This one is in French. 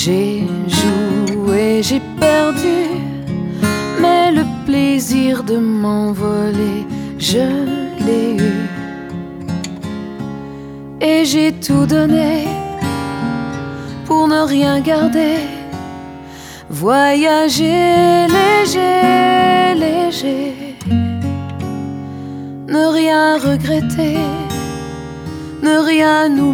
J'ai joué, j'ai perdu, mais le plaisir de m'envoler, je l'ai eu. Et j'ai tout donné pour ne rien garder. Voyager léger, léger, ne rien regretter, ne rien oublier.